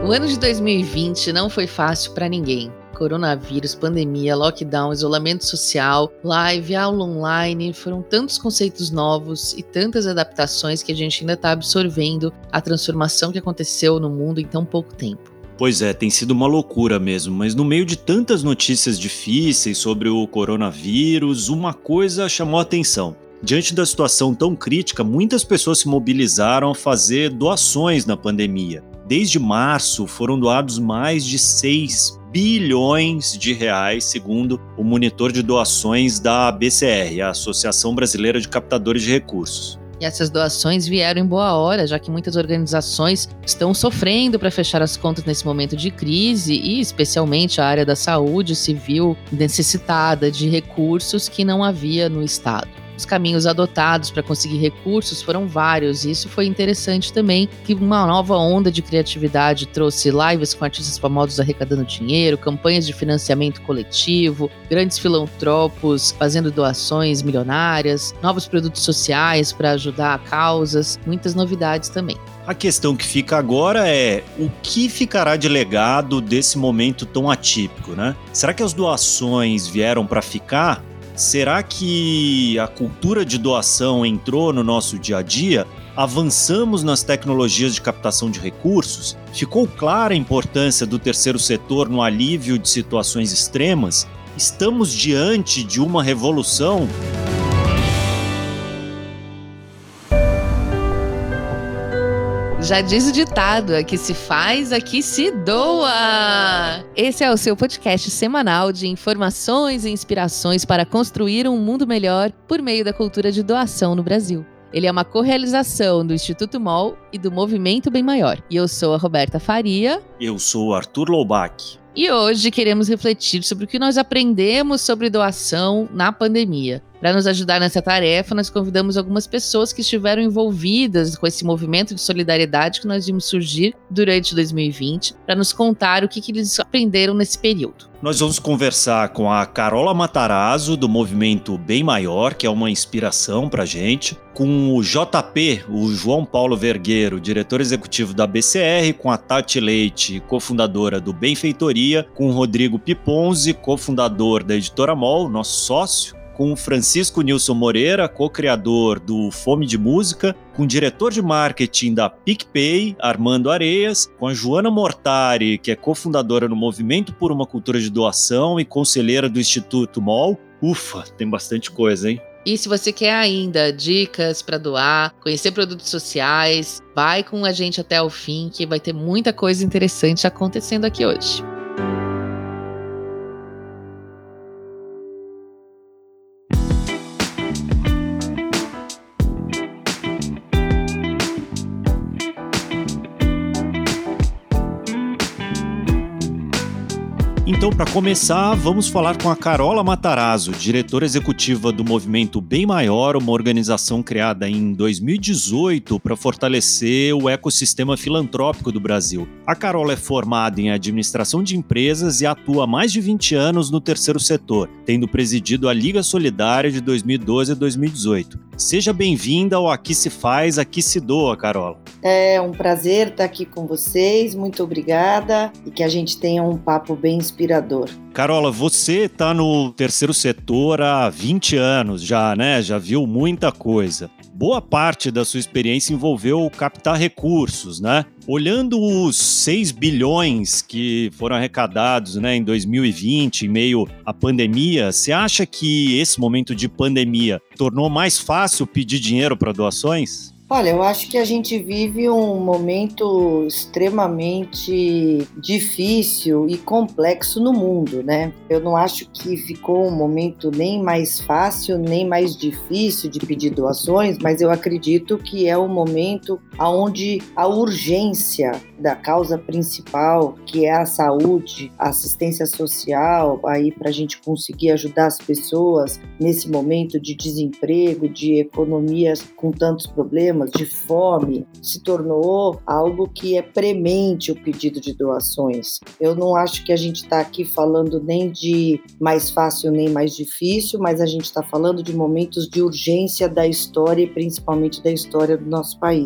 O ano de 2020 não foi fácil para ninguém. Coronavírus, pandemia, lockdown, isolamento social, live, aula online, foram tantos conceitos novos e tantas adaptações que a gente ainda está absorvendo a transformação que aconteceu no mundo em tão pouco tempo. Pois é, tem sido uma loucura mesmo, mas no meio de tantas notícias difíceis sobre o coronavírus, uma coisa chamou a atenção. Diante da situação tão crítica, muitas pessoas se mobilizaram a fazer doações na pandemia. Desde março, foram doados mais de 6 bilhões de reais, segundo o monitor de doações da ABCR, a Associação Brasileira de Captadores de Recursos. E essas doações vieram em boa hora, já que muitas organizações estão sofrendo para fechar as contas nesse momento de crise e, especialmente, a área da saúde se viu necessitada de recursos que não havia no Estado. Os caminhos adotados para conseguir recursos foram vários, e isso foi interessante também, que uma nova onda de criatividade trouxe lives com artistas famosos arrecadando dinheiro, campanhas de financiamento coletivo, grandes filantropos fazendo doações milionárias, novos produtos sociais para ajudar causas, muitas novidades também. A questão que fica agora é o que ficará de legado desse momento tão atípico, né? Será que as doações vieram para ficar? Será que a cultura de doação entrou no nosso dia a dia? Avançamos nas tecnologias de captação de recursos? Ficou clara a importância do terceiro setor no alívio de situações extremas? Estamos diante de uma revolução? Já diz o ditado, aqui se faz, aqui se doa! Esse é o seu podcast semanal de informações e inspirações para construir um mundo melhor por meio da cultura de doação no Brasil. Ele é uma co-realização do Instituto MOL e do Movimento Bem Maior. E eu sou a Roberta Faria. Eu sou o Arthur Loubach. E hoje queremos refletir sobre o que nós aprendemos sobre doação na pandemia. Para nos ajudar nessa tarefa, nós convidamos algumas pessoas que estiveram envolvidas com esse movimento de solidariedade que nós vimos surgir durante 2020, para nos contar o que eles aprenderam nesse período. Nós vamos conversar com a Carola Matarazzo, do Movimento Bem Maior, que é uma inspiração para a gente, com o JP, o João Paulo Vergueiro, diretor executivo da BCR, com a Tati Leite, cofundadora do Benfeitoria, com o Rodrigo Piponzi, cofundador da Editora MOL, nosso sócio, com o Francisco Nilson Moreira, co-criador do Fome de Música, com o diretor de marketing da PicPay, Armando Areias, com a Joana Mortari, que é cofundadora no Movimento por uma Cultura de Doação e conselheira do Instituto MOL. Ufa, tem bastante coisa, hein? E se você quer ainda dicas para doar, conhecer produtos sociais, vai com a gente até o fim, que vai ter muita coisa interessante acontecendo aqui hoje. Então, para começar, vamos falar com a Carola Matarazzo, diretora executiva do Movimento Bem Maior, uma organização criada em 2018 para fortalecer o ecossistema filantrópico do Brasil. A Carola é formada em administração de empresas e atua há mais de 20 anos no terceiro setor, tendo presidido a Liga Solidária de 2012 a 2018. Seja bem-vinda ao Aqui se faz, aqui se doa, Carola. É um prazer estar aqui com vocês, muito obrigada e que a gente tenha um papo bem inspirador. Carola, você está no terceiro setor há 20 anos já, né? Já viu muita coisa. Boa parte da sua experiência envolveu captar recursos, né? Olhando os 6 bilhões que foram arrecadados, né, em 2020, em meio à pandemia, você acha que esse momento de pandemia tornou mais fácil pedir dinheiro para doações? Olha, eu acho que a gente vive um momento extremamente difícil e complexo no mundo, né? Eu não acho que ficou um momento nem mais fácil, nem mais difícil de pedir doações, mas eu acredito que é um momento onde a urgência da causa principal, que é a saúde, a assistência social, aí para a gente conseguir ajudar as pessoas nesse momento de desemprego, de economias com tantos problemas, de fome, se tornou algo que é premente o pedido de doações. Eu não acho que a gente está aqui falando nem de mais fácil nem mais difícil, mas a gente está falando de momentos de urgência da história e principalmente da história do nosso país.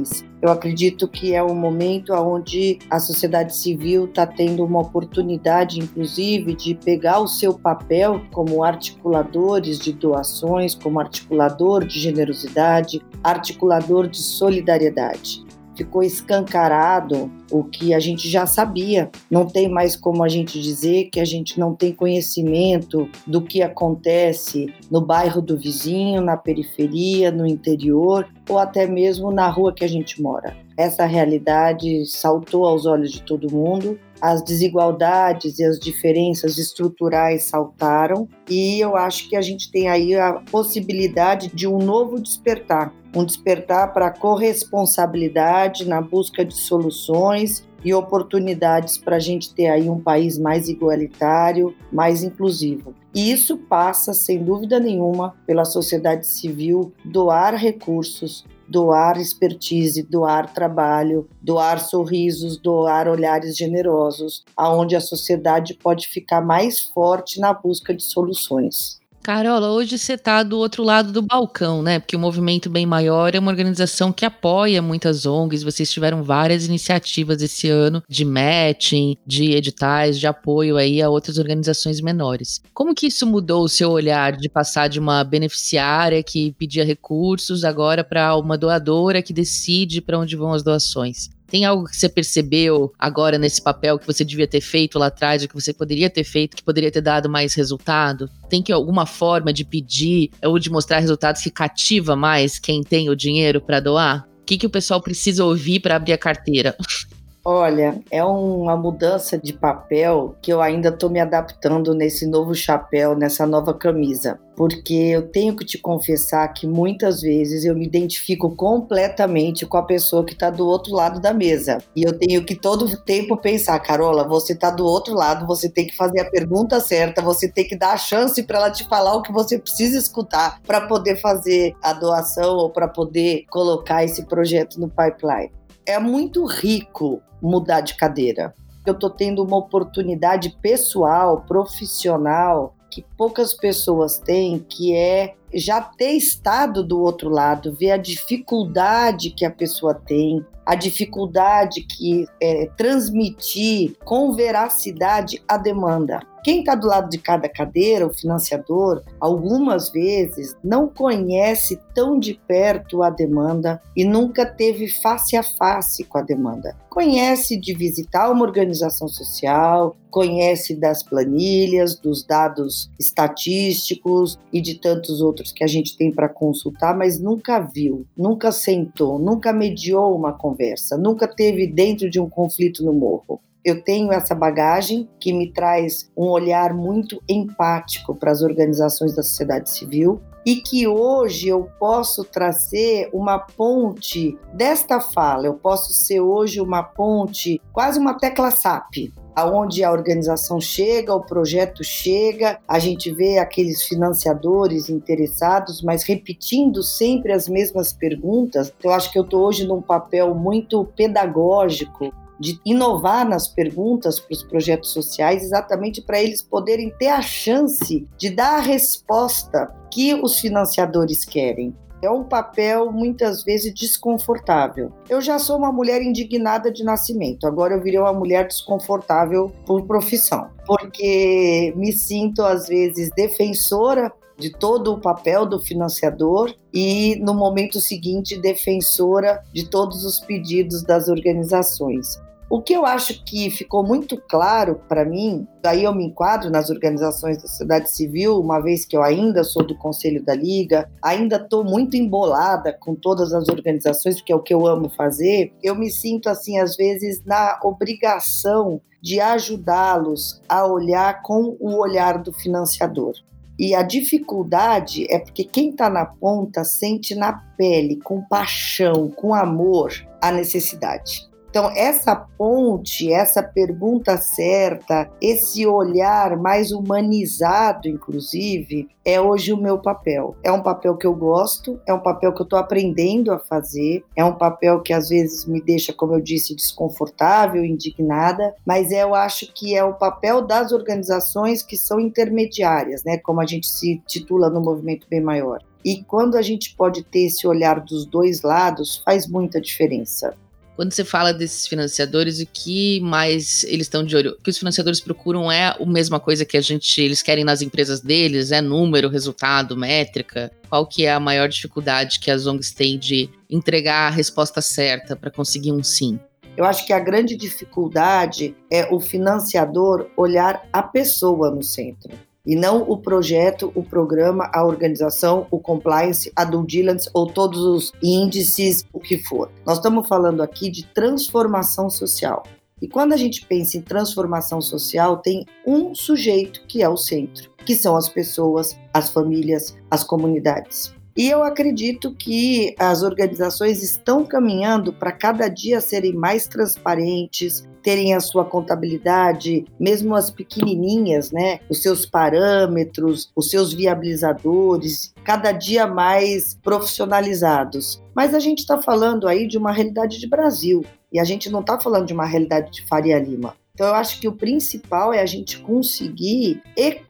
Eu acredito que é um momento onde a sociedade civil está tendo uma oportunidade, inclusive, de pegar o seu papel como articuladores de doações, como articulador de generosidade, articulador de solidariedade. Ficou escancarado o que a gente já sabia. Não tem mais como a gente dizer que a gente não tem conhecimento do que acontece no bairro do vizinho, na periferia, no interior ou até mesmo na rua que a gente mora. Essa realidade saltou aos olhos de todo mundo. As desigualdades e as diferenças estruturais saltaram e eu acho que a gente tem aí a possibilidade de um novo despertar. Um despertar para a corresponsabilidade na busca de soluções e oportunidades para a gente ter aí um país mais igualitário, mais inclusivo. E isso passa, sem dúvida nenhuma, pela sociedade civil doar recursos, doar expertise, doar trabalho, doar sorrisos, doar olhares generosos, aonde a sociedade pode ficar mais forte na busca de soluções. Carola, hoje você está do outro lado do balcão, né? Porque o Movimento Bem Maior é uma organização que apoia muitas ONGs. Vocês tiveram várias iniciativas esse ano de matching, de editais, de apoio aí a outras organizações menores. Como que isso mudou o seu olhar de passar de uma beneficiária que pedia recursos agora para uma doadora que decide para onde vão as doações? Tem algo que você percebeu agora nesse papel que você devia ter feito lá atrás, ou que você poderia ter feito, que poderia ter dado mais resultado? Tem que alguma forma de pedir ou de mostrar resultados que cativa mais quem tem o dinheiro para doar? O que o pessoal precisa ouvir para abrir a carteira? Olha, é uma mudança de papel que eu ainda estou me adaptando nesse novo chapéu, nessa nova camisa. Porque eu tenho que te confessar que muitas vezes eu me identifico completamente com a pessoa que está do outro lado da mesa. E eu tenho que todo tempo pensar, Carola, você está do outro lado, você tem que fazer a pergunta certa, você tem que dar a chance para ela te falar o que você precisa escutar para poder fazer a doação ou para poder colocar esse projeto no pipeline. É muito rico mudar de cadeira. Eu estou tendo uma oportunidade pessoal, profissional, que poucas pessoas têm, que é já ter estado do outro lado, ver a dificuldade que a pessoa tem, a dificuldade que é transmitir com veracidade a demanda. Quem está do lado de cada cadeira, o financiador, algumas vezes não conhece tão de perto a demanda e nunca teve face a face com a demanda. Conhece de visitar uma organização social, conhece das planilhas, dos dados estatísticos e de tantos outros que a gente tem para consultar, mas nunca viu, nunca sentou, nunca mediou uma conversa, nunca teve dentro de um conflito no morro. Eu tenho essa bagagem que me traz um olhar muito empático para as organizações da sociedade civil e que hoje eu posso trazer uma ponte desta fala, eu posso ser hoje uma ponte, quase uma tecla SAP, aonde a organização chega, o projeto chega, a gente vê aqueles financiadores interessados, mas repetindo sempre as mesmas perguntas. Eu acho que eu estou hoje num papel muito pedagógico, de inovar nas perguntas para os projetos sociais, exatamente para eles poderem ter a chance de dar a resposta que os financiadores querem. É um papel, muitas vezes, desconfortável. Eu já sou uma mulher indignada de nascimento, agora eu virei uma mulher desconfortável por profissão, porque me sinto, às vezes, defensora de todo o papel do financiador e, no momento seguinte, defensora de todos os pedidos das organizações. O que eu acho que ficou muito claro para mim, daí eu me enquadro nas organizações da sociedade civil, uma vez que eu ainda sou do Conselho da Liga, ainda estou muito embolada com todas as organizações, porque é o que eu amo fazer, eu me sinto, assim, às vezes, na obrigação de ajudá-los a olhar com o olhar do financiador. E a dificuldade é porque quem está na ponta sente na pele, com paixão, com amor, a necessidade. Então, essa ponte, essa pergunta certa, esse olhar mais humanizado, inclusive, é hoje o meu papel. É um papel que eu gosto, é um papel que eu estou aprendendo a fazer, é um papel que às vezes me deixa, como eu disse, desconfortável, indignada, mas eu acho que é o papel das organizações que são intermediárias, né? Como a gente se titula no Movimento Bem Maior. E quando a gente pode ter esse olhar dos dois lados, faz muita diferença. Quando você fala desses financiadores, o que mais eles estão de olho? O que os financiadores procuram é a mesma coisa que eles querem nas empresas deles? É número, resultado, métrica? Qual que é a maior dificuldade que as ONGs têm de entregar a resposta certa para conseguir um sim? Eu acho que a grande dificuldade é o financiador olhar a pessoa no centro. E não o projeto, o programa, a organização, o compliance, a due diligence ou todos os índices, o que for. Nós estamos falando aqui de transformação social. E quando a gente pensa em transformação social, tem um sujeito que é o centro, que são as pessoas, as famílias, as comunidades. E eu acredito que as organizações estão caminhando para cada dia serem mais transparentes, terem a sua contabilidade, mesmo as pequenininhas, né? Os seus parâmetros, os seus viabilizadores, cada dia mais profissionalizados. Mas a gente está falando aí de uma realidade de Brasil, e a gente não está falando de uma realidade de Faria Lima. Então, eu acho que o principal é a gente conseguir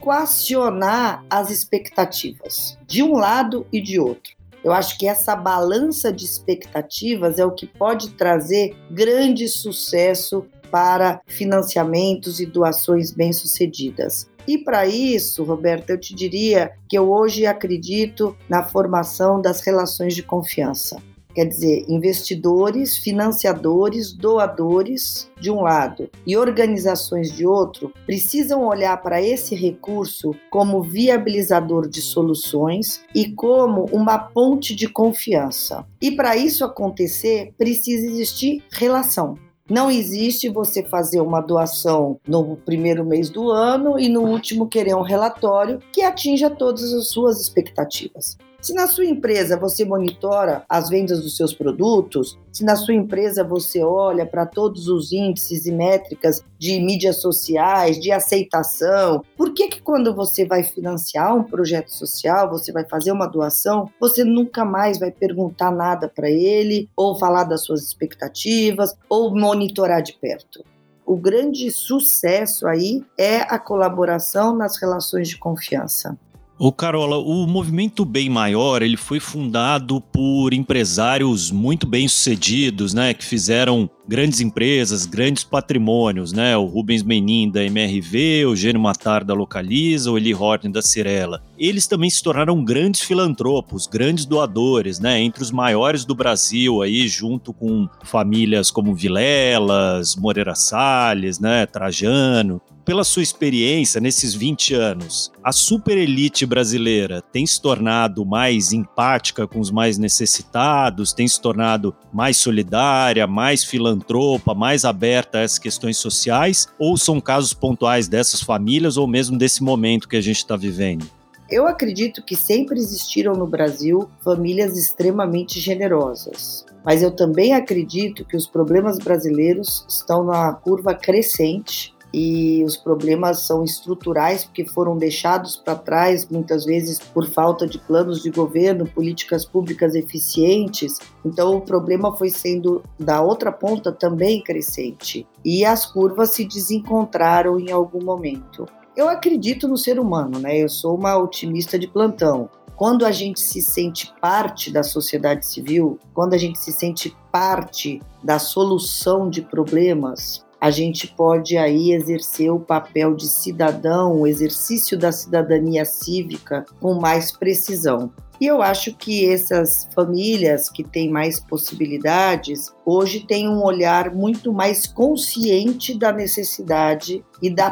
equacionar as expectativas, de um lado e de outro. Eu acho que essa balança de expectativas é o que pode trazer grande sucesso para financiamentos e doações bem-sucedidas. E para isso, Roberta, eu te diria que eu hoje acredito na formação das relações de confiança. Quer dizer, investidores, financiadores, doadores de um lado e organizações de outro precisam olhar para esse recurso como viabilizador de soluções e como uma ponte de confiança. E para isso acontecer, precisa existir relação. Não existe você fazer uma doação no primeiro mês do ano e no último querer um relatório que atinja todas as suas expectativas. Se na sua empresa você monitora as vendas dos seus produtos, se na sua empresa você olha para todos os índices e métricas de mídias sociais, de aceitação, por que quando você vai financiar um projeto social, você vai fazer uma doação, você nunca mais vai perguntar nada para ele, ou falar das suas expectativas, ou monitorar de perto? O grande sucesso aí é a colaboração nas relações de confiança. Ô Carola, o Movimento Bem Maior, ele foi fundado por empresários muito bem-sucedidos, né, que fizeram grandes empresas, grandes patrimônios, né, o Rubens Menin da MRV, o Eugênio Matar da Localiza, o Eli Horton da Cirela. Eles também se tornaram grandes filantropos, grandes doadores, né, entre os maiores do Brasil, aí, junto com famílias como Vilelas, Moreira Salles, né, Trajano. Pela sua experiência nesses 20 anos, a superelite brasileira tem se tornado mais empática com os mais necessitados, tem se tornado mais solidária, mais filantropa, mais aberta a essas questões sociais, ou são casos pontuais dessas famílias ou mesmo desse momento que a gente está vivendo? Eu acredito que sempre existiram no Brasil famílias extremamente generosas, mas eu também acredito que os problemas brasileiros estão na curva crescente. E os problemas são estruturais porque foram deixados para trás, muitas vezes por falta de planos de governo, políticas públicas eficientes. Então o problema foi sendo, da outra ponta, também crescente. E as curvas se desencontraram em algum momento. Eu acredito no ser humano, né? Eu sou uma otimista de plantão. Quando a gente se sente parte da sociedade civil, quando a gente se sente parte da solução de problemas, a gente pode aí exercer o papel de cidadão, o exercício da cidadania cívica com mais precisão. E eu acho que essas famílias que têm mais possibilidades, hoje têm um olhar muito mais consciente da necessidade e da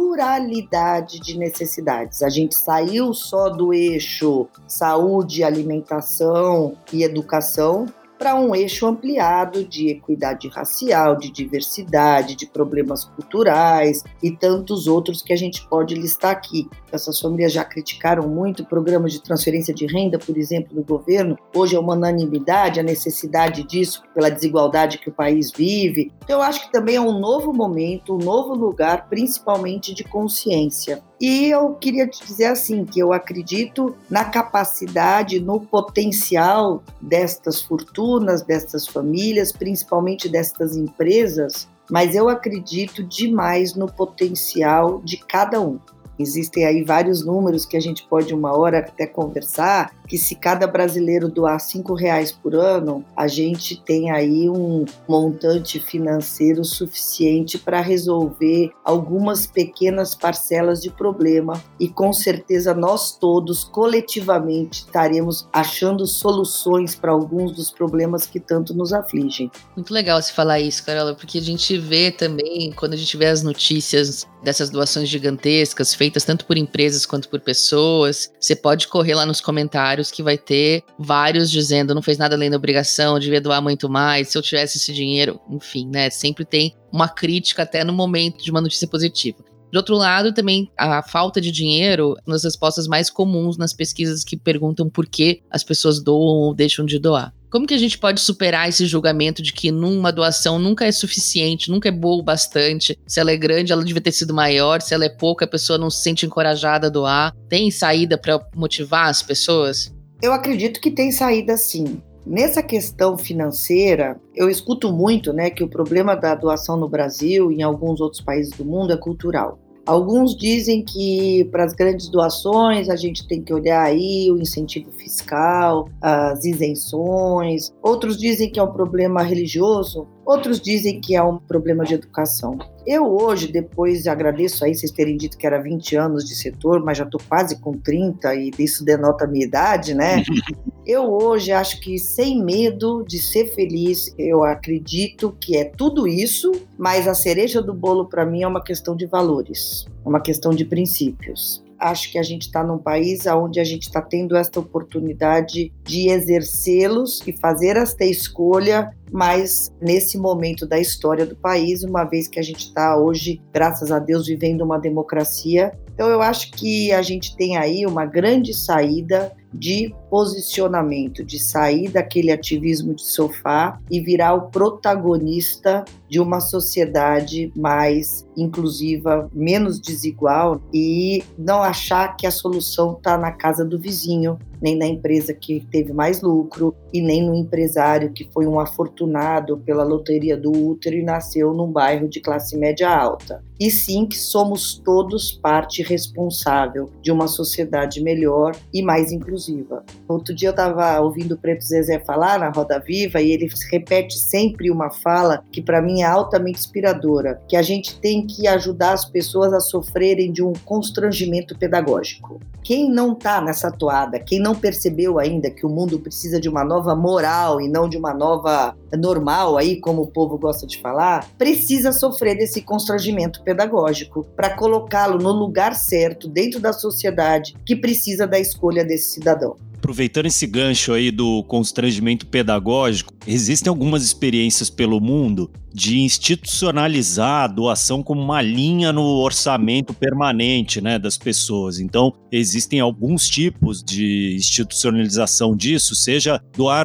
pluralidade de necessidades. A gente saiu só do eixo saúde, alimentação e educação, para um eixo ampliado de equidade racial, de diversidade, de problemas culturais e tantos outros que a gente pode listar aqui. Essas famílias já criticaram muito programas de transferência de renda, por exemplo, do governo. Hoje é uma unanimidade a necessidade disso pela desigualdade que o país vive. Então, eu acho que também é um novo momento, um novo lugar, principalmente de consciência. E eu queria te dizer assim, que eu acredito na capacidade, no potencial destas fortunas, destas famílias, principalmente destas empresas, mas eu acredito demais no potencial de cada um. Existem aí vários números que a gente pode uma hora até conversar, que se cada brasileiro doar R$5 por ano, a gente tem aí um montante financeiro suficiente para resolver algumas pequenas parcelas de problema e com certeza nós todos coletivamente estaremos achando soluções para alguns dos problemas que tanto nos afligem. Muito legal você falar isso, Carola, porque a gente vê também, quando a gente vê as notícias dessas doações gigantescas, feitas tanto por empresas quanto por pessoas, você pode correr lá nos comentários que vai ter vários dizendo, não fez nada além da obrigação, devia doar muito mais, se eu tivesse esse dinheiro, enfim, né, sempre tem uma crítica até no momento de uma notícia positiva. De outro lado, também a falta de dinheiro, uma das respostas mais comuns nas pesquisas que perguntam por que as pessoas doam ou deixam de doar. Como que a gente pode superar esse julgamento de que numa doação nunca é suficiente, nunca é boa o bastante? Se ela é grande, ela devia ter sido maior. Se ela é pouca, a pessoa não se sente encorajada a doar. Tem saída para motivar as pessoas? Eu acredito que tem saída sim. Nessa questão financeira, eu escuto muito, né, que o problema da doação no Brasil e em alguns outros países do mundo é cultural. Alguns dizem que para as grandes doações a gente tem que olhar aí o incentivo fiscal, as isenções. Outros dizem que é um problema religioso, outros dizem que é um problema de educação. Eu hoje, depois agradeço aí vocês terem dito que era 20 anos de setor, mas já estou quase com 30 e isso denota a minha idade, né? Eu hoje acho que sem medo de ser feliz, eu acredito que é tudo isso, mas a cereja do bolo para mim é uma questão de valores, uma questão de princípios. Acho que a gente está num país onde a gente está tendo esta oportunidade de exercê-los e fazer esta escolha, mas nesse momento da história do país, uma vez que a gente está hoje, graças a Deus, vivendo uma democracia. Então eu acho que a gente tem aí uma grande saída de posicionamento, de sair daquele ativismo de sofá e virar o protagonista de uma sociedade mais inclusiva, menos desigual e não achar que a solução está na casa do vizinho, nem na empresa que teve mais lucro e nem no empresário que foi um afortunado pela loteria do útero e nasceu num bairro de classe média alta. E sim que somos todos parte responsável de uma sociedade melhor e mais inclusiva. Outro dia eu estava ouvindo o Preto Zezé falar na Roda Viva e ele repete sempre uma fala que para mim é altamente inspiradora, que a gente tem que ajudar as pessoas a sofrerem de um constrangimento pedagógico. Quem não está nessa toada, quem não percebeu ainda que o mundo precisa de uma nova moral e não de uma nova normal, aí como o povo gosta de falar, precisa sofrer desse constrangimento pedagógico para colocá-lo no lugar certo dentro da sociedade que precisa da escolha desse cidadão. Aproveitando esse gancho aí do constrangimento pedagógico, existem algumas experiências pelo mundo de institucionalizar a doação como uma linha no orçamento permanente, né, das pessoas. Então, existem alguns tipos de institucionalização disso, seja doar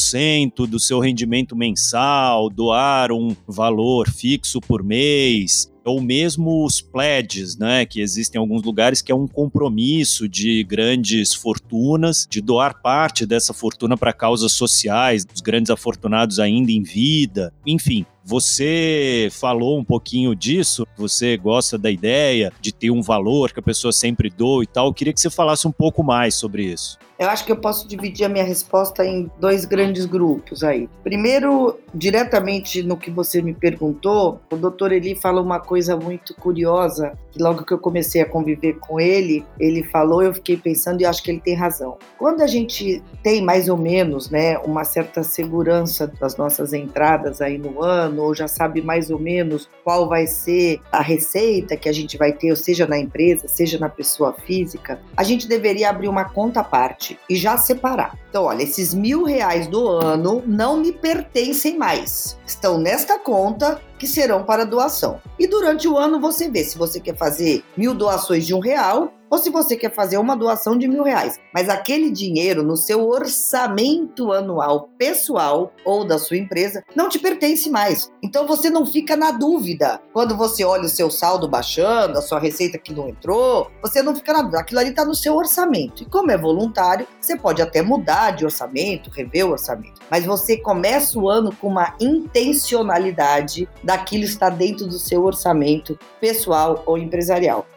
1% do seu rendimento mensal, doar um valor fixo por mês, ou mesmo os pledges, né, que existem em alguns lugares, que é um compromisso de grandes fortunas, de doar parte dessa fortuna para causas sociais, dos grandes afortunados ainda em vida, enfim. Você falou um pouquinho disso, você gosta da ideia de ter um valor que a pessoa sempre doa e tal. Eu queria que você falasse um pouco mais sobre isso. Eu acho que eu posso dividir a minha resposta em dois grandes grupos aí. Primeiro, diretamente no que você me perguntou, o Dr. Eli falou uma coisa muito curiosa, que logo que eu comecei a conviver com ele falou, eu fiquei pensando e acho que ele tem razão. Quando a gente tem mais ou menos, né, uma certa segurança das nossas entradas aí no ano, ou já sabe mais ou menos qual vai ser a receita que a gente vai ter, ou seja na empresa, seja na pessoa física, a gente deveria abrir uma conta à parte e já separar. Então, olha, esses R$1.000 do ano não me pertencem mais. Estão nesta conta que serão para doação. E durante o ano você vê se você quer fazer 1.000 doações de R$1 ou se você quer fazer uma doação de R$1.000. Mas aquele dinheiro no seu orçamento anual pessoal ou da sua empresa não te pertence mais. Então você não fica na dúvida. Quando você olha o seu saldo baixando, a sua receita que não entrou, você não fica na dúvida. Aquilo ali está no seu orçamento. E como é voluntário, você pode até mudar de orçamento, rever o orçamento. Mas você começa o ano com uma intencionalidade daquilo estar dentro do seu orçamento pessoal ou empresarial.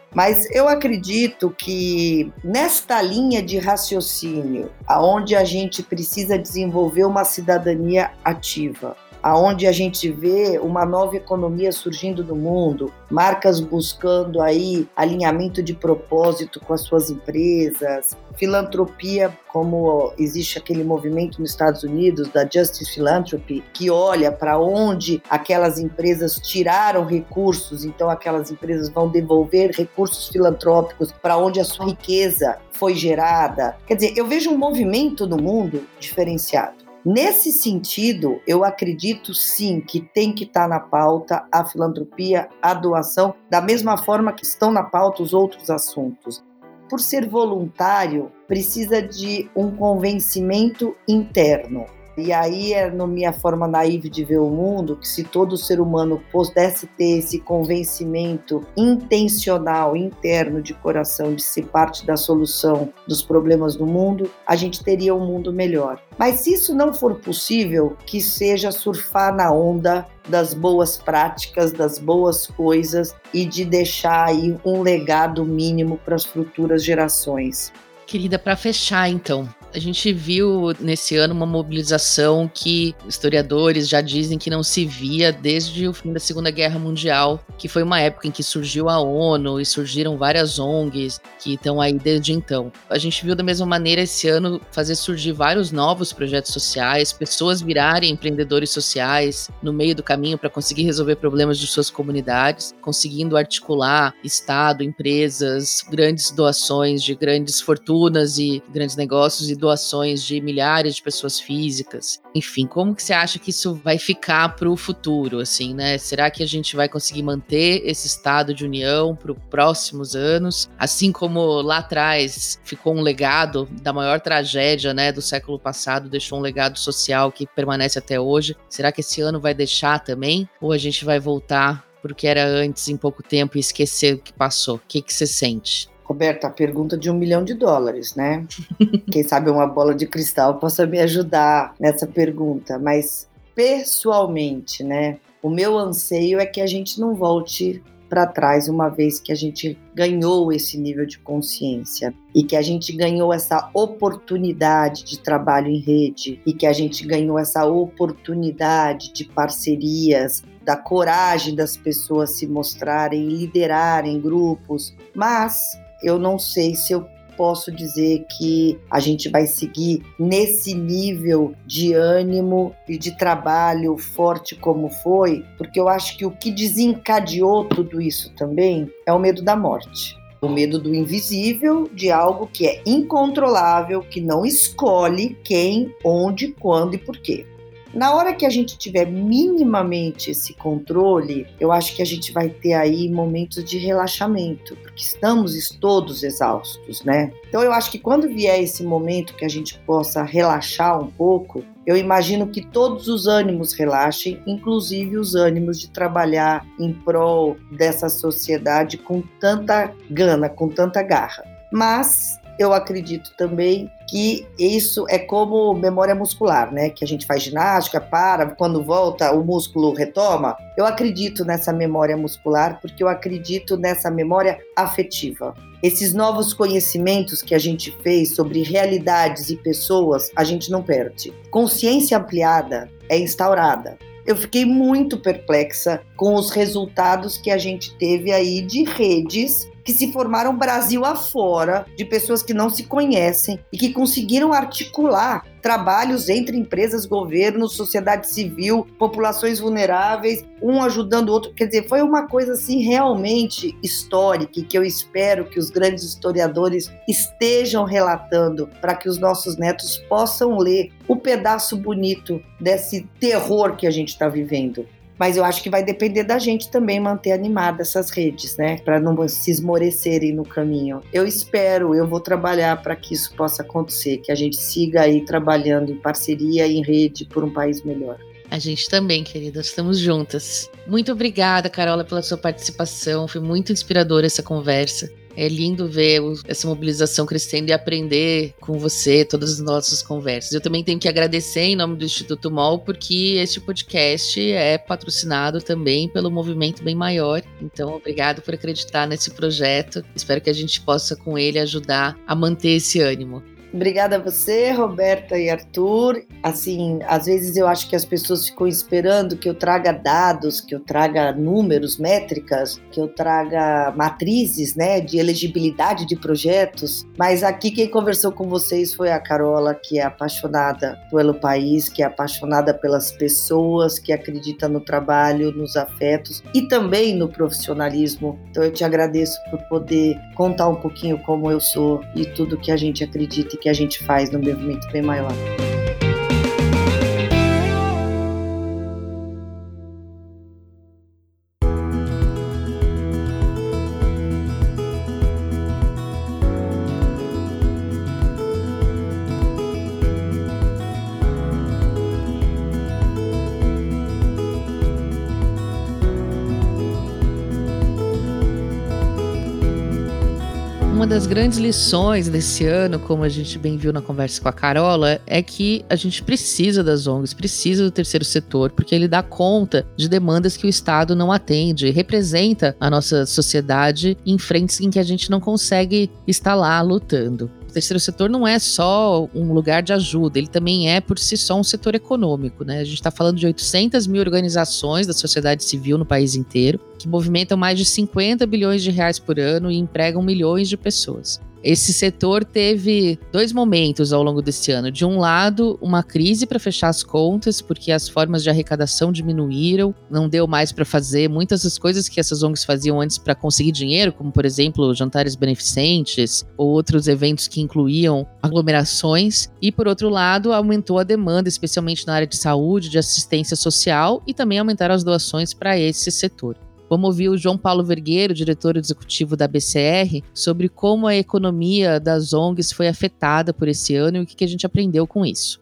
Mas eu acredito que nesta linha de raciocínio, aonde a gente precisa desenvolver uma cidadania ativa, aonde a gente vê uma nova economia surgindo no mundo, marcas buscando aí alinhamento de propósito com as suas empresas, filantropia, como existe aquele movimento nos Estados Unidos da Justice Philanthropy, que olha para onde aquelas empresas tiraram recursos, então aquelas empresas vão devolver recursos filantrópicos para onde a sua riqueza foi gerada. Quer dizer, eu vejo um movimento no mundo diferenciado. Nesse sentido, eu acredito sim que tem que estar na pauta a filantropia, a doação, da mesma forma que estão na pauta os outros assuntos. Por ser voluntário, precisa de um convencimento interno. E aí é na minha forma naiva de ver o mundo, que se todo ser humano pudesse ter esse convencimento intencional, interno, de coração, de ser parte da solução dos problemas do mundo, a gente teria um mundo melhor. Mas se isso não for possível, que seja surfar na onda das boas práticas, das boas coisas e de deixar aí um legado mínimo para as futuras gerações. Querida, para fechar então, a gente viu nesse ano uma mobilização que historiadores já dizem que não se via desde o fim da Segunda Guerra Mundial, que foi uma época em que surgiu a ONU e surgiram várias ONGs que estão aí desde então. A gente viu da mesma maneira esse ano fazer surgir vários novos projetos sociais, pessoas virarem empreendedores sociais no meio do caminho para conseguir resolver problemas de suas comunidades, conseguindo articular Estado, empresas, grandes doações de grandes fortunas e grandes negócios e doações de milhares de pessoas físicas. Enfim, como que você acha que isso vai ficar para o futuro, assim, né? Será que a gente vai conseguir manter esse estado de união para os próximos anos? Assim como lá atrás ficou um legado da maior tragédia, né, do século passado, deixou um legado social que permanece até hoje. Será que esse ano vai deixar também? Ou a gente vai voltar para o que era antes em pouco tempo e esquecer o que passou? O que você sente? Roberta, a pergunta de $1 milhão, né? Quem sabe uma bola de cristal possa me ajudar nessa pergunta, mas pessoalmente, né? O meu anseio é que a gente não volte para trás, uma vez que a gente ganhou esse nível de consciência e que a gente ganhou essa oportunidade de trabalho em rede e que a gente ganhou essa oportunidade de parcerias, da coragem das pessoas se mostrarem e liderarem grupos, mas eu não sei se eu posso dizer que a gente vai seguir nesse nível de ânimo e de trabalho forte como foi, porque eu acho que o que desencadeou tudo isso também é o medo da morte. O medo do invisível, de algo que é incontrolável, que não escolhe quem, onde, quando e por quê. Na hora que a gente tiver minimamente esse controle, eu acho que a gente vai ter aí momentos de relaxamento, porque estamos todos exaustos, né? Então eu acho que quando vier esse momento que a gente possa relaxar um pouco, eu imagino que todos os ânimos relaxem, inclusive os ânimos de trabalhar em prol dessa sociedade com tanta gana, com tanta garra. Mas eu acredito também que isso é como memória muscular, né? Que a gente faz ginástica, quando volta o músculo retoma. Eu acredito nessa memória muscular porque eu acredito nessa memória afetiva. Esses novos conhecimentos que a gente fez sobre realidades e pessoas, a gente não perde. Consciência ampliada é instaurada. Eu fiquei muito perplexa com os resultados que a gente teve aí de redes que se formaram Brasil afora, de pessoas que não se conhecem e que conseguiram articular trabalhos entre empresas, governos, sociedade civil, populações vulneráveis, um ajudando o outro. Quer dizer, foi uma coisa assim realmente histórica e que eu espero que os grandes historiadores estejam relatando para que os nossos netos possam ler o pedaço bonito desse terror que a gente está vivendo. Mas eu acho que vai depender da gente também manter animadas essas redes, né? Para não se esmorecerem no caminho. Eu vou trabalhar para que isso possa acontecer, que a gente siga aí trabalhando em parceria, em rede, por um país melhor. A gente também, querida, estamos juntas. Muito obrigada, Carola, pela sua participação. Foi muito inspiradora essa conversa. É lindo ver essa mobilização crescendo e aprender com você todas as nossas conversas. Eu também tenho que agradecer em nome do Instituto MOL, porque este podcast é patrocinado também pelo Movimento Bem Maior. Então, obrigado por acreditar nesse projeto. Espero que a gente possa, com ele, ajudar a manter esse ânimo. Obrigada a você, Roberta e Arthur. Assim, às vezes eu acho que as pessoas ficam esperando que eu traga dados, que eu traga números, métricas, que eu traga matrizes, né, de elegibilidade de projetos. Mas aqui quem conversou com vocês foi a Carola, que é apaixonada pelo país, que é apaixonada pelas pessoas, que acredita no trabalho, nos afetos e também no profissionalismo. Então eu te agradeço por poder contar um pouquinho como eu sou e tudo que a gente acredita que a gente faz no Movimento Bem Maior. Uma das grandes lições desse ano, como a gente bem viu na conversa com a Carola, é que a gente precisa das ONGs, precisa do terceiro setor, porque ele dá conta de demandas que o Estado não atende, representa a nossa sociedade em frentes em que a gente não consegue estar lá lutando. O terceiro setor não é só um lugar de ajuda, ele também é, por si só, um setor econômico, né? A gente está falando de 800 mil organizações da sociedade civil no país inteiro, que movimentam mais de 50 bilhões de reais por ano e empregam milhões de pessoas. Esse setor teve 2 momentos ao longo desse ano. De um lado, uma crise para fechar as contas, porque as formas de arrecadação diminuíram, não deu mais para fazer muitas das coisas que essas ONGs faziam antes para conseguir dinheiro, como, por exemplo, jantares beneficentes ou outros eventos que incluíam aglomerações. E, por outro lado, aumentou a demanda, especialmente na área de saúde, de assistência social, e também aumentaram as doações para esse setor. Vamos ouvir o João Paulo Vergueiro, diretor executivo da BCR, sobre como a economia das ONGs foi afetada por esse ano e o que a gente aprendeu com isso.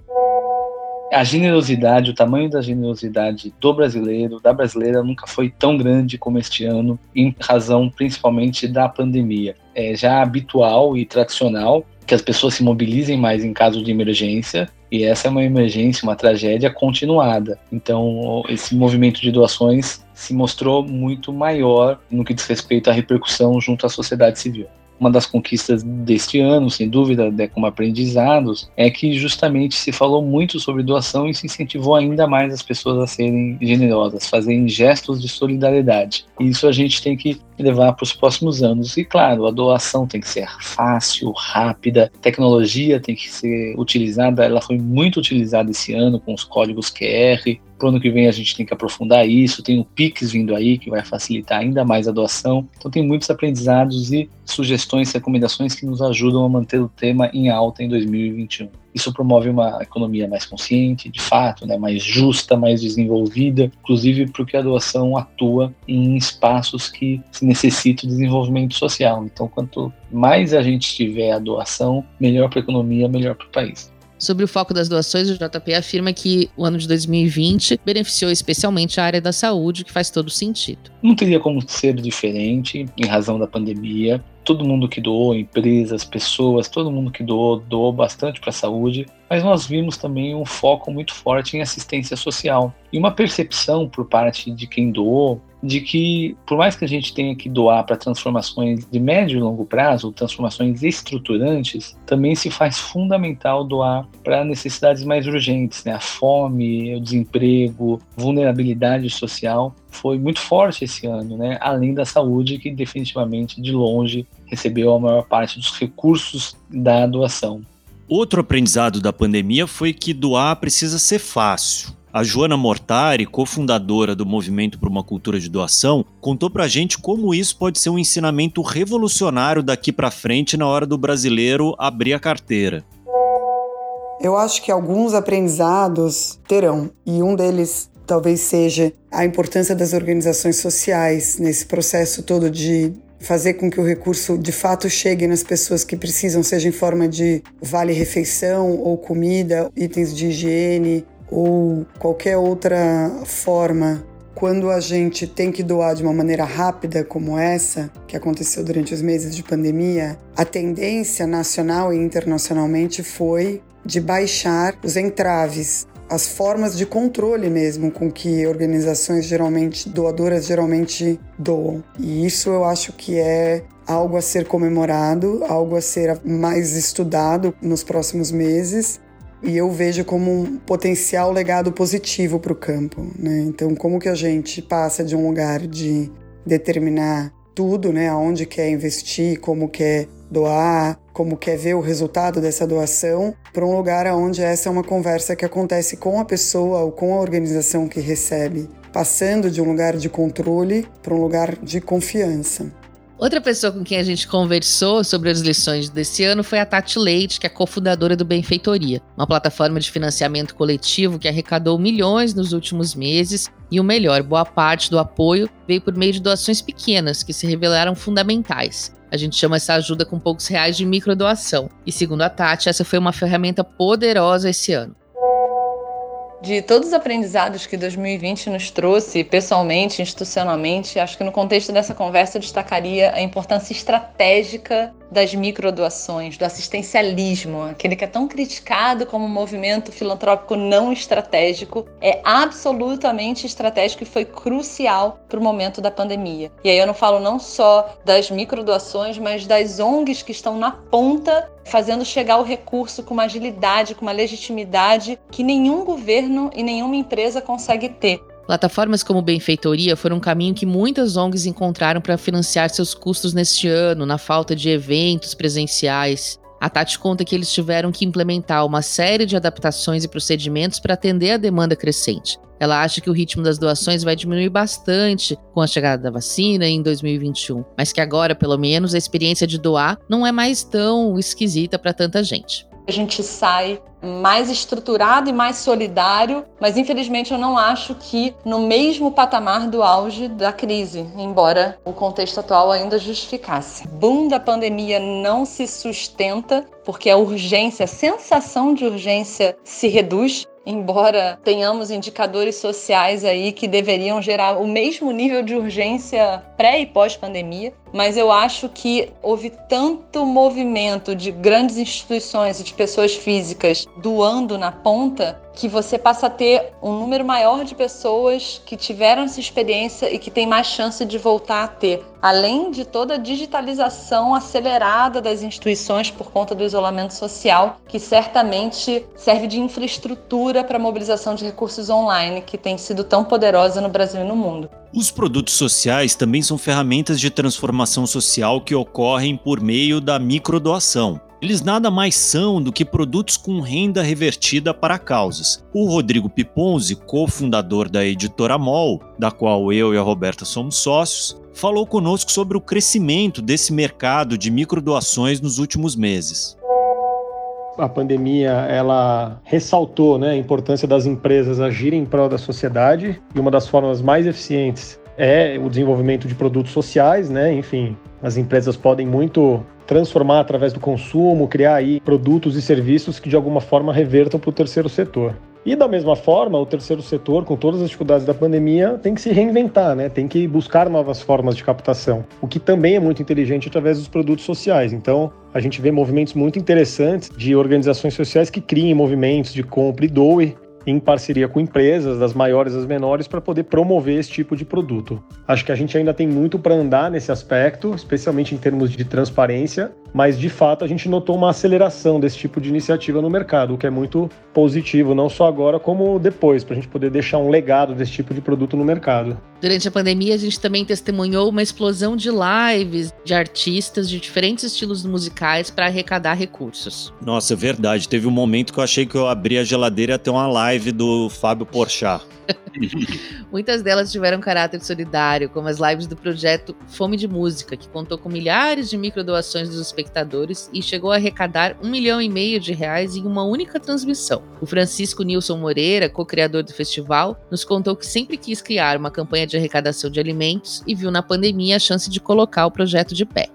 A generosidade, o tamanho da generosidade do brasileiro, da brasileira, nunca foi tão grande como este ano, em razão principalmente da pandemia. É já habitual e tradicional que as pessoas se mobilizem mais em caso de emergência, e essa é uma emergência, uma tragédia continuada. Então, esse movimento de doações se mostrou muito maior no que diz respeito à repercussão junto à sociedade civil. Uma das conquistas deste ano, sem dúvida, como aprendizados, é que justamente se falou muito sobre doação e se incentivou ainda mais as pessoas a serem generosas, fazerem gestos de solidariedade. E isso a gente tem que levar para os próximos anos. E claro, a doação tem que ser fácil, rápida, a tecnologia tem que ser utilizada, ela foi muito utilizada esse ano com os códigos QR. Para o ano que vem a gente tem que aprofundar isso, tem o Pix vindo aí que vai facilitar ainda mais a doação. Então tem muitos aprendizados e sugestões, recomendações que nos ajudam a manter o tema em alta em 2021. Isso promove uma economia mais consciente, de fato, né, mais justa, mais desenvolvida, inclusive porque a doação atua em espaços que se necessitam de desenvolvimento social. Então, quanto mais a gente tiver a doação, melhor para a economia, melhor para o país. Sobre o foco das doações, o JP afirma que o ano de 2020 beneficiou especialmente a área da saúde, que faz todo sentido. Não teria como ser diferente em razão da pandemia. Todo mundo que doou, empresas, pessoas, todo mundo que doou bastante para a saúde, mas nós vimos também um foco muito forte em assistência social e uma percepção por parte de quem doou de que, por mais que a gente tenha que doar para transformações de médio e longo prazo, transformações estruturantes, também se faz fundamental doar para necessidades mais urgentes, né? A fome, o desemprego, vulnerabilidade social foi muito forte esse ano, né? Além da saúde, que definitivamente, de longe, recebeu a maior parte dos recursos da doação. Outro aprendizado da pandemia foi que doar precisa ser fácil. A Joana Mortari, cofundadora do Movimento por uma Cultura de Doação, contou pra gente como isso pode ser um ensinamento revolucionário daqui pra frente na hora do brasileiro abrir a carteira. Eu acho que alguns aprendizados terão, e um deles talvez seja a importância das organizações sociais nesse processo todo de fazer com que o recurso de fato chegue nas pessoas que precisam, seja em forma de vale-refeição ou comida, itens de higiene, ou qualquer outra forma quando a gente tem que doar de uma maneira rápida como essa, que aconteceu durante os meses de pandemia, a tendência nacional e internacionalmente foi de baixar os entraves, as formas de controle mesmo com que organizações doadoras geralmente doam. E isso eu acho que é algo a ser comemorado, algo a ser mais estudado nos próximos meses. E eu vejo como um potencial legado positivo para o campo, né? Então, como que a gente passa de um lugar de determinar tudo, né? Aonde quer investir, como quer doar, como quer ver o resultado dessa doação, para um lugar onde essa é uma conversa que acontece com a pessoa ou com a organização que recebe, passando de um lugar de controle para um lugar de confiança. Outra pessoa com quem a gente conversou sobre as lições desse ano foi a Tati Leite, que é cofundadora do Benfeitoria, uma plataforma de financiamento coletivo que arrecadou milhões nos últimos meses e o melhor, boa parte do apoio veio por meio de doações pequenas que se revelaram fundamentais. A gente chama essa ajuda com poucos reais de microdoação. E segundo a Tati, essa foi uma ferramenta poderosa esse ano. De todos os aprendizados que 2020 nos trouxe, pessoalmente, institucionalmente, acho que no contexto dessa conversa eu destacaria a importância estratégica das microdoações, do assistencialismo, aquele que é tão criticado como um movimento filantrópico não estratégico, é absolutamente estratégico e foi crucial para o momento da pandemia. E aí eu não falo não só das microdoações, mas das ONGs que estão na ponta, fazendo chegar o recurso com uma agilidade, com uma legitimidade que nenhum governo e nenhuma empresa consegue ter. Plataformas como Benfeitoria foram um caminho que muitas ONGs encontraram para financiar seus custos neste ano, na falta de eventos presenciais. A Tati conta que eles tiveram que implementar uma série de adaptações e procedimentos para atender a demanda crescente. Ela acha que o ritmo das doações vai diminuir bastante com a chegada da vacina em 2021, mas que agora, pelo menos, a experiência de doar não é mais tão esquisita para tanta gente. A gente sai mais estruturado e mais solidário, mas infelizmente eu não acho que no mesmo patamar do auge da crise, embora o contexto atual ainda justificasse. O boom da pandemia não se sustenta porque a urgência, a sensação de urgência se reduz, embora tenhamos indicadores sociais aí que deveriam gerar o mesmo nível de urgência pré- e pós-pandemia, mas eu acho que houve tanto movimento de grandes instituições e de pessoas físicas doando na ponta que você passa a ter um número maior de pessoas que tiveram essa experiência e que tem mais chance de voltar a ter. Além de toda a digitalização acelerada das instituições por conta do isolamento social, que certamente serve de infraestrutura para a mobilização de recursos online, que tem sido tão poderosa no Brasil e no mundo. Os produtos sociais também são ferramentas de transformação social que ocorrem por meio da microdoação. Eles nada mais são do que produtos com renda revertida para causas. O Rodrigo Piponzi, cofundador da Editora MOL, da qual eu e a Roberta somos sócios, falou conosco sobre o crescimento desse mercado de microdoações nos últimos meses. A pandemia, ela ressaltou, a importância das empresas agirem em prol da sociedade, e uma das formas mais eficientes é o desenvolvimento de produtos sociais, Enfim, as empresas podem muito transformar através do consumo, criar aí produtos e serviços que de alguma forma revertam para o terceiro setor. E da mesma forma, o terceiro setor, com todas as dificuldades da pandemia, tem que se reinventar, Tem que buscar novas formas de captação, o que também é muito inteligente através dos produtos sociais. Então, a gente vê movimentos muito interessantes de organizações sociais que criem movimentos de compra e doe em parceria com empresas, das maiores às menores, para poder promover esse tipo de produto. Acho que a gente ainda tem muito para andar nesse aspecto, especialmente em termos de transparência, mas de fato a gente notou uma aceleração desse tipo de iniciativa no mercado, o que é muito positivo, não só agora como depois, para a gente poder deixar um legado desse tipo de produto no mercado. Durante a pandemia, a gente também testemunhou uma explosão de lives de artistas de diferentes estilos musicais para arrecadar recursos. Nossa, é verdade. Teve um momento que eu achei que eu abri a geladeira e ia ter uma live do Fábio Porchat. Muitas delas tiveram caráter solidário, como as lives do projeto Fome de Música, que contou com milhares de microdoações dos espectadores e chegou a arrecadar R$1,5 milhão em uma única transmissão. O Francisco Nilson Moreira, co-criador do festival, nos contou que sempre quis criar uma campanha de arrecadação de alimentos e viu na pandemia a chance de colocar o projeto de pé.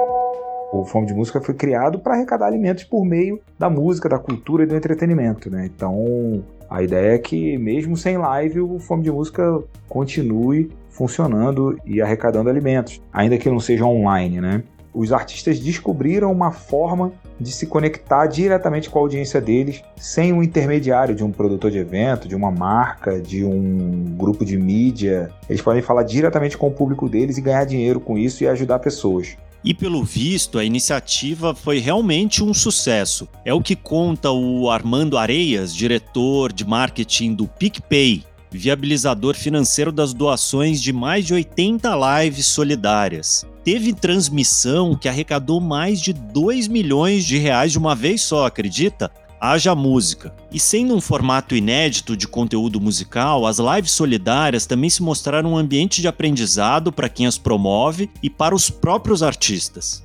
O Fome de Música foi criado para arrecadar alimentos por meio da música, da cultura e do entretenimento, Então, A ideia é que, mesmo sem live, o Fome de Música continue funcionando e arrecadando alimentos, ainda que não seja online, né? Os artistas descobriram uma forma de se conectar diretamente com a audiência deles, sem um intermediário de um produtor de evento, de uma marca, de um grupo de mídia. Eles podem falar diretamente com o público deles e ganhar dinheiro com isso e ajudar pessoas. E pelo visto, a iniciativa foi realmente um sucesso. É o que conta o Armando Areias, diretor de marketing do PicPay, viabilizador financeiro das doações de mais de 80 lives solidárias. Teve transmissão que arrecadou mais de 2 milhões de reais de uma vez só, acredita? Haja música. E sendo um formato inédito de conteúdo musical, as lives solidárias também se mostraram um ambiente de aprendizado para quem as promove e para os próprios artistas.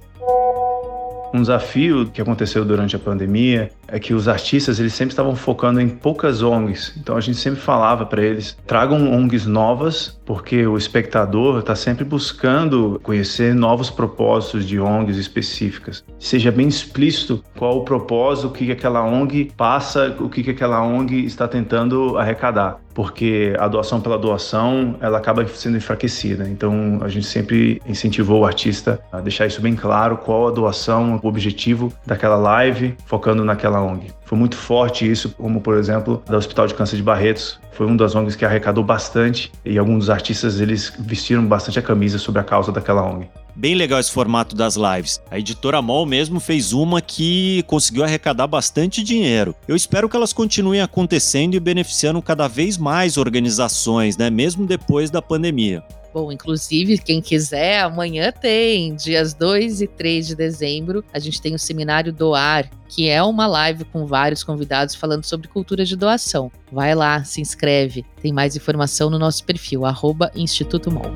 Um desafio que aconteceu durante a pandemia é que os artistas eles sempre estavam focando em poucas ONGs. Então a gente sempre falava para eles, tragam ONGs novas, porque o espectador está sempre buscando conhecer novos propósitos de ONGs específicas. Seja bem explícito qual o propósito, o que aquela ONG passa, o que aquela ONG está tentando arrecadar. Porque a doação pela doação, ela acaba sendo enfraquecida. Então, a gente sempre incentivou o artista a deixar isso bem claro, qual a doação, o objetivo daquela live, focando naquela ONG. Foi muito forte isso, como, por exemplo, da Hospital de Câncer de Barretos. Foi uma das ONGs que arrecadou bastante e alguns dos artistas, eles vestiram bastante a camisa sobre a causa daquela ONG. Bem legal esse formato das lives. A Editora MOL mesmo fez uma que conseguiu arrecadar bastante dinheiro. Eu espero que elas continuem acontecendo e beneficiando cada vez mais organizações, né? Mesmo depois da pandemia. Bom, inclusive, quem quiser, amanhã tem, dias 2 e 3 de dezembro, a gente tem o Seminário Doar, que é uma live com vários convidados falando sobre cultura de doação. Vai lá, se inscreve. Tem mais informação no nosso perfil, @Instituto MOL.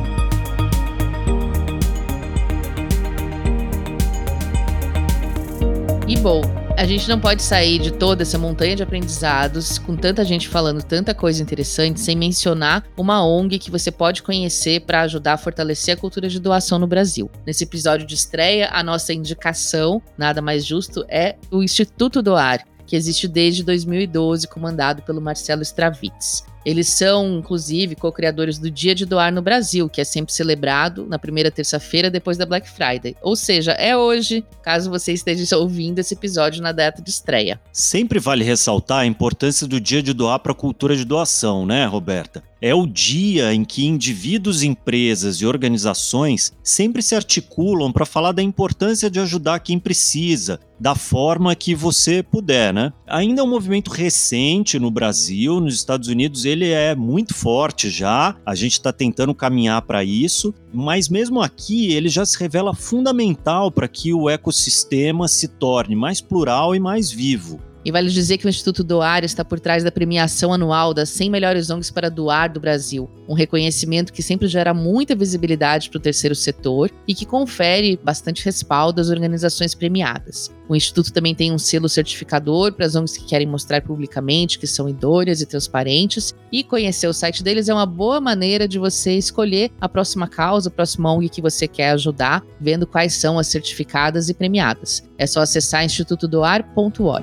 E bom, a gente não pode sair de toda essa montanha de aprendizados, com tanta gente falando tanta coisa interessante, sem mencionar uma ONG que você pode conhecer para ajudar a fortalecer a cultura de doação no Brasil. Nesse episódio de estreia, a nossa indicação, nada mais justo, é o Instituto Doar, que existe desde 2012, comandado pelo Marcelo Stravitz. Eles são, inclusive, co-criadores do Dia de Doar no Brasil, que é sempre celebrado na primeira terça-feira depois da Black Friday. Ou seja, é hoje, caso você esteja ouvindo esse episódio na data de estreia. Sempre vale ressaltar a importância do Dia de Doar para a cultura de doação, né, Roberta? É o dia em que indivíduos, empresas e organizações sempre se articulam para falar da importância de ajudar quem precisa, da forma que você puder, né? Ainda é um movimento recente no Brasil, nos Estados Unidos ele é muito forte já, a gente está tentando caminhar para isso, mas mesmo aqui ele já se revela fundamental para que o ecossistema se torne mais plural e mais vivo. E vale dizer que o Instituto Doar está por trás da premiação anual das 100 melhores ONGs para doar do Brasil, um reconhecimento que sempre gera muita visibilidade para o terceiro setor e que confere bastante respaldo às organizações premiadas. O Instituto também tem um selo certificador para as ONGs que querem mostrar publicamente que são idôneas e transparentes, e conhecer o site deles é uma boa maneira de você escolher a próxima causa, a próxima ONG que você quer ajudar, vendo quais são as certificadas e premiadas. É só acessar institutodoar.org.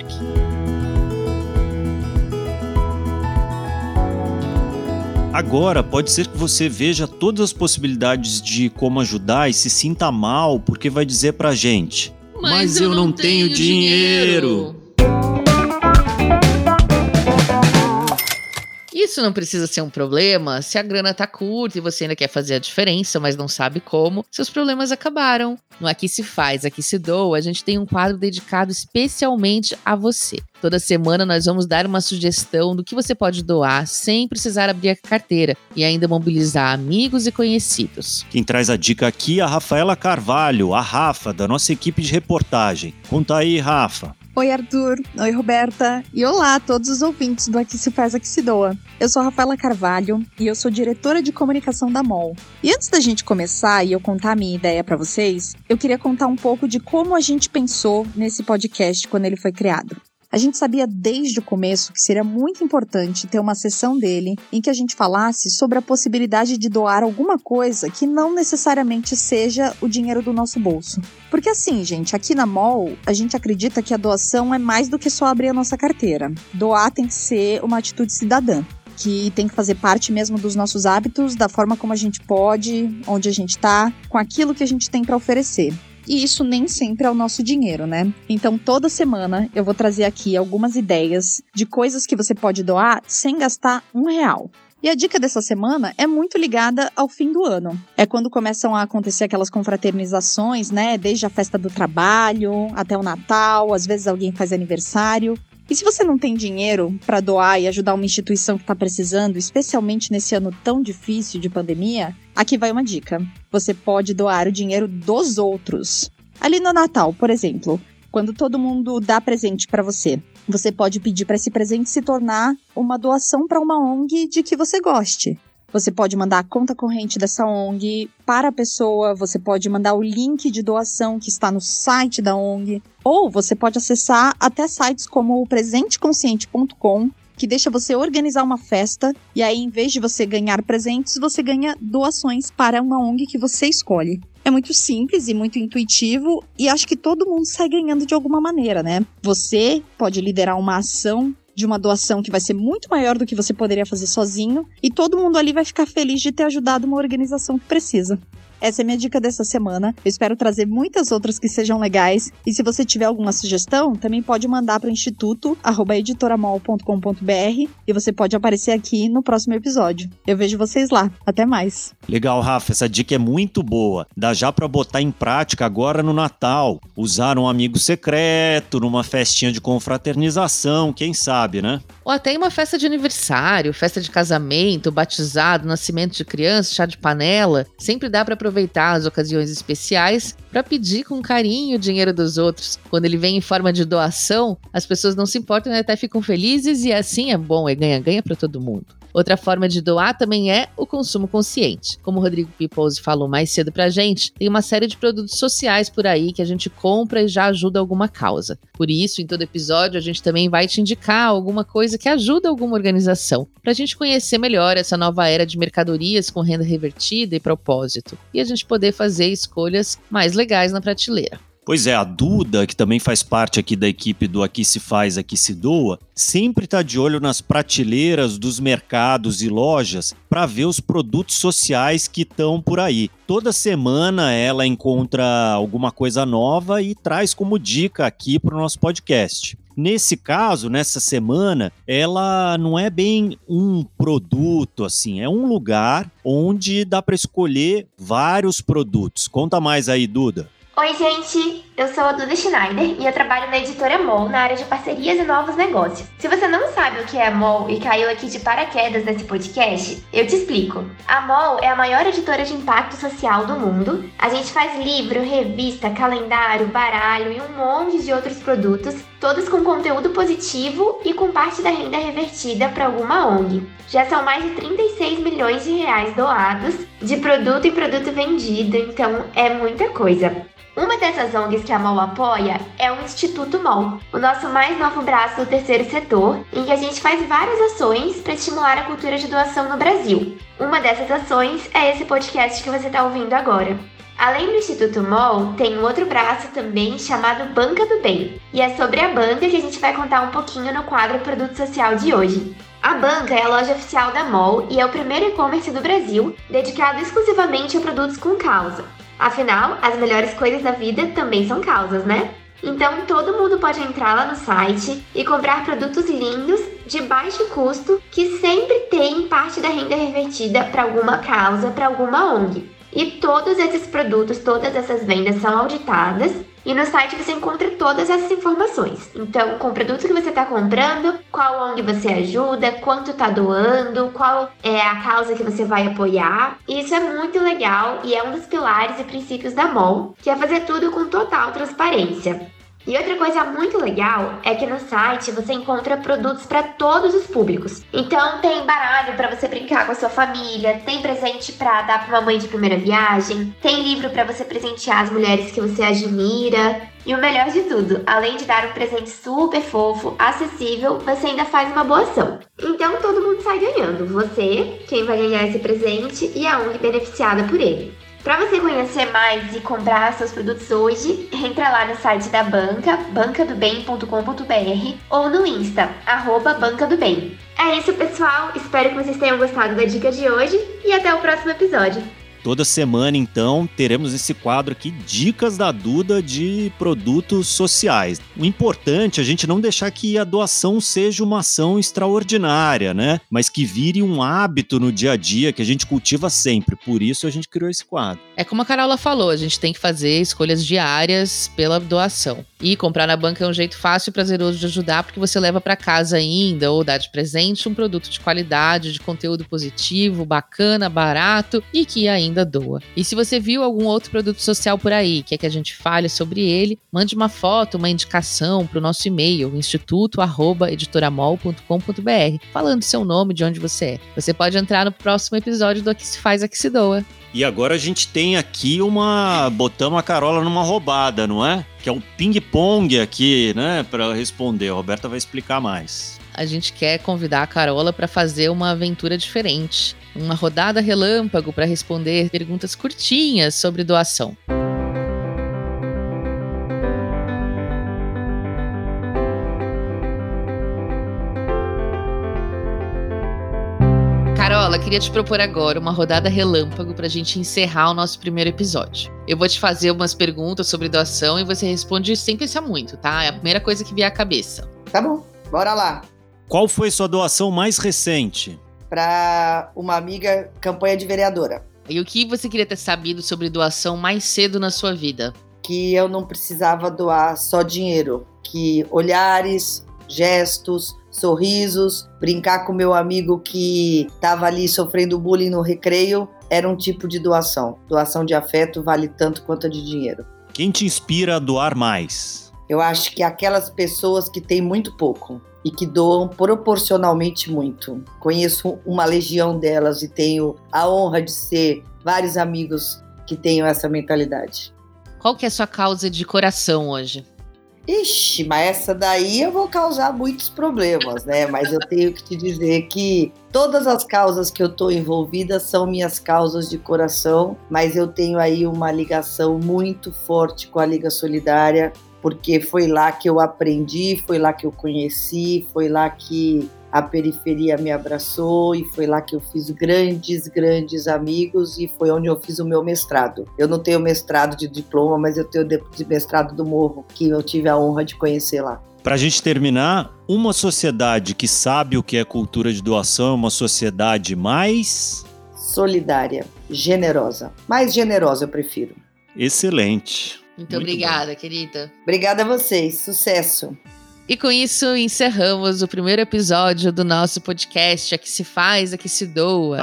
Agora, pode ser que você veja todas as possibilidades de como ajudar e se sinta mal porque vai dizer pra gente: Mas eu não tenho dinheiro! Isso não precisa ser um problema se a grana tá curta e você ainda quer fazer a diferença, mas não sabe como. Seus problemas acabaram. No Aqui Se Faz, Aqui Se Doa, a gente tem um quadro dedicado especialmente a você. Toda semana nós vamos dar uma sugestão do que você pode doar sem precisar abrir a carteira e ainda mobilizar amigos e conhecidos. Quem traz a dica aqui é a Rafaela Carvalho, a Rafa, da nossa equipe de reportagem. Conta aí, Rafa. Oi, Arthur. Oi, Roberta. E olá a todos os ouvintes do Aqui Se Faz, Aqui Se Doa. Eu sou a Rafaela Carvalho e eu sou diretora de comunicação da MOL. E antes da gente começar e eu contar a minha ideia para vocês, eu queria contar um pouco de como a gente pensou nesse podcast quando ele foi criado. A gente sabia desde o começo que seria muito importante ter uma sessão dele em que a gente falasse sobre a possibilidade de doar alguma coisa que não necessariamente seja o dinheiro do nosso bolso. Porque assim, gente, aqui na MOL, a gente acredita que a doação é mais do que só abrir a nossa carteira. Doar tem que ser uma atitude cidadã, que tem que fazer parte mesmo dos nossos hábitos, da forma como a gente pode, onde a gente tá, com aquilo que a gente tem para oferecer. E isso nem sempre é o nosso dinheiro, né? Então, toda semana eu vou trazer aqui algumas ideias de coisas que você pode doar sem gastar R$1. E a dica dessa semana é muito ligada ao fim do ano. É quando começam a acontecer aquelas confraternizações, né? Desde a festa do trabalho até o Natal, às vezes alguém faz aniversário. E se você não tem dinheiro para doar e ajudar uma instituição que está precisando, especialmente nesse ano tão difícil de pandemia, aqui vai uma dica. Você pode doar o dinheiro dos outros. Ali no Natal, por exemplo, quando todo mundo dá presente para você, você pode pedir para esse presente se tornar uma doação para uma ONG de que você goste. Você pode mandar a conta corrente dessa ONG para a pessoa, você pode mandar o link de doação que está no site da ONG, ou você pode acessar até sites como o presenteconsciente.com, que deixa você organizar uma festa, e aí em vez de você ganhar presentes, você ganha doações para uma ONG que você escolhe. É muito simples e muito intuitivo, e acho que todo mundo sai ganhando de alguma maneira, né? Você pode liderar uma ação de uma doação que vai ser muito maior do que você poderia fazer sozinho, e todo mundo ali vai ficar feliz de ter ajudado uma organização que precisa. Essa é a minha dica dessa semana. Eu espero trazer muitas outras que sejam legais. E se você tiver alguma sugestão, também pode mandar para o instituto@editoramol.com.br e você pode aparecer aqui no próximo episódio. Eu vejo vocês lá. Até mais. Legal, Rafa. Essa dica é muito boa. Dá já para botar em prática agora no Natal. Usar um amigo secreto, numa festinha de confraternização, quem sabe, né? Ou até em uma festa de aniversário, festa de casamento, batizado, nascimento de criança, chá de panela. Sempre dá para aproveitar as ocasiões especiais para pedir com carinho o dinheiro dos outros. Quando ele vem em forma de doação, as pessoas não se importam e até ficam felizes, e assim é bom, é ganha-ganha para todo mundo. Outra forma de doar também é o consumo consciente. Como o Rodrigo Pipozzi falou mais cedo pra gente, tem uma série de produtos sociais por aí que a gente compra e já ajuda alguma causa. Por isso, em todo episódio, a gente também vai te indicar alguma coisa que ajuda alguma organização, pra gente conhecer melhor essa nova era de mercadorias com renda revertida e propósito, e a gente poder fazer escolhas mais legais na prateleira. Pois é, a Duda, que também faz parte aqui da equipe do Aqui Se Faz, Aqui Se Doa, sempre está de olho nas prateleiras dos mercados e lojas para ver os produtos sociais que estão por aí. Toda semana ela encontra alguma coisa nova e traz como dica aqui para o nosso podcast. Nesse caso, nessa semana, ela não é bem um produto, assim, é um lugar onde dá para escolher vários produtos. Conta mais aí, Duda. Oi, gente! Eu sou a Duda Schneider e eu trabalho na editora MOL na área de parcerias e novos negócios. Se você não sabe o que é a MOL e caiu aqui de paraquedas nesse podcast, eu te explico. A MOL é a maior editora de impacto social do mundo. A gente faz livro, revista, calendário, baralho e um monte de outros produtos, todos com conteúdo positivo e com parte da renda revertida para alguma ONG. Já são mais de 36 milhões de reais doados de produto em produto vendido, então é muita coisa. Uma dessas ONGs que a MOL apoia é o Instituto MOL, o nosso mais novo braço do terceiro setor, em que a gente faz várias ações para estimular a cultura de doação no Brasil. Uma dessas ações é esse podcast que você está ouvindo agora. Além do Instituto MOL, tem um outro braço também chamado Banca do Bem, e é sobre a banca que a gente vai contar um pouquinho no quadro Produto Social de hoje. A banca é a loja oficial da MOL e é o primeiro e-commerce do Brasil dedicado exclusivamente a produtos com causa. Afinal, as melhores coisas da vida também são causas, né? Então todo mundo pode entrar lá no site e comprar produtos lindos, de baixo custo, que sempre tem parte da renda revertida para alguma causa, para alguma ONG. E todos esses produtos, todas essas vendas são auditadas e no site você encontra todas essas informações. Então, com o produto que você está comprando, qual ONG você ajuda, quanto está doando, qual é a causa que você vai apoiar. Isso é muito legal e é um dos pilares e princípios da MOL, que é fazer tudo com total transparência. E outra coisa muito legal é que no site você encontra produtos para todos os públicos. Então tem baralho para você brincar com a sua família, tem presente para dar para uma mãe de primeira viagem, tem livro para você presentear as mulheres que você admira. E o melhor de tudo, além de dar um presente super fofo, acessível, você ainda faz uma boa ação. Então todo mundo sai ganhando. Você, quem vai ganhar esse presente, e a ONG beneficiada por ele. Para você conhecer mais e comprar seus produtos hoje, entra lá no site da banca, bancadobem.com.br, ou no Insta, @bancadobem. É isso, pessoal. Espero que vocês tenham gostado da dica de hoje e até o próximo episódio. Toda semana, então, teremos esse quadro aqui, Dicas da Duda de produtos sociais. O importante é a gente não deixar que a doação seja uma ação extraordinária, né? Mas que vire um hábito no dia a dia que a gente cultiva sempre. Por isso a gente criou esse quadro. É como a Carola falou, a gente tem que fazer escolhas diárias pela doação. E comprar na banca é um jeito fácil e prazeroso de ajudar, porque você leva para casa ainda, ou dá de presente, um produto de qualidade, de conteúdo positivo, bacana, barato e que ainda doa. E se você viu algum outro produto social por aí, quer que a gente fale sobre ele, mande uma foto, uma indicação para o nosso e-mail, instituto@editoramol.com.br, falando seu nome, de onde você é. Você pode entrar no próximo episódio do Aqui Se Faz, Aqui Se Doa. E agora a gente tem aqui botamos a Carola numa roubada, não é? Que é um ping-pong aqui, né, para responder. A Roberta vai explicar mais. A gente quer convidar a Carola para fazer uma aventura diferente. Uma rodada relâmpago para responder perguntas curtinhas sobre doação. Carola, queria te propor agora uma rodada relâmpago para a gente encerrar o nosso primeiro episódio. Eu vou te fazer umas perguntas sobre doação e você responde sem pensar muito, tá? É a primeira coisa que vier à cabeça. Tá bom, bora lá. Qual foi sua doação mais recente? Para uma amiga, campanha de vereadora. E o que você queria ter sabido sobre doação mais cedo na sua vida? Que eu não precisava doar só dinheiro, que olhares, gestos, sorrisos, brincar com meu amigo que estava ali sofrendo bullying no recreio, era um tipo de doação. Doação de afeto vale tanto quanto a de dinheiro. Quem te inspira a doar mais? Eu acho que aquelas pessoas que têm muito pouco e que doam proporcionalmente muito. Conheço uma legião delas e tenho a honra de ser vários amigos que tenham essa mentalidade. Qual que é a sua causa de coração hoje? Ixi, mas essa daí eu vou causar muitos problemas, né? Mas eu tenho que te dizer que todas as causas que eu estou envolvida são minhas causas de coração, mas eu tenho aí uma ligação muito forte com a Liga Solidária, porque foi lá que eu aprendi, foi lá que eu conheci, foi lá que a periferia me abraçou e foi lá que eu fiz grandes amigos e foi onde eu fiz o meu mestrado. Eu não tenho mestrado de diploma, mas eu tenho de mestrado do Morro, que eu tive a honra de conhecer lá. Para a gente terminar, uma sociedade que sabe o que é cultura de doação é uma sociedade mais... solidária, generosa. Mais generosa eu prefiro. Excelente. Muito obrigada, bom. Querida. Obrigada a vocês. Sucesso. E com isso, encerramos o primeiro episódio do nosso podcast Aqui Se Faz, Aqui Se Doa.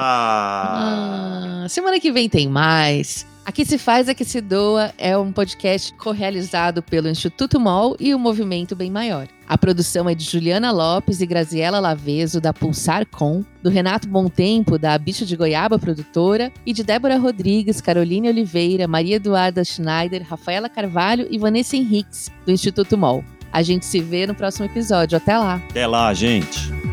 Semana que vem tem mais. Aqui Se Faz, Aqui Se Doa é um podcast co-realizado pelo Instituto MOL e o Movimento Bem Maior. A produção é de Juliana Lopes e Graziela Laveso, da Pulsar Com, do Renato Bontempo, da Bicho de Goiaba Produtora, e de Débora Rodrigues, Caroline Oliveira, Maria Eduarda Schneider, Rafaela Carvalho e Vanessa Henriques, do Instituto MOL. A gente se vê no próximo episódio. Até lá! Até lá, gente!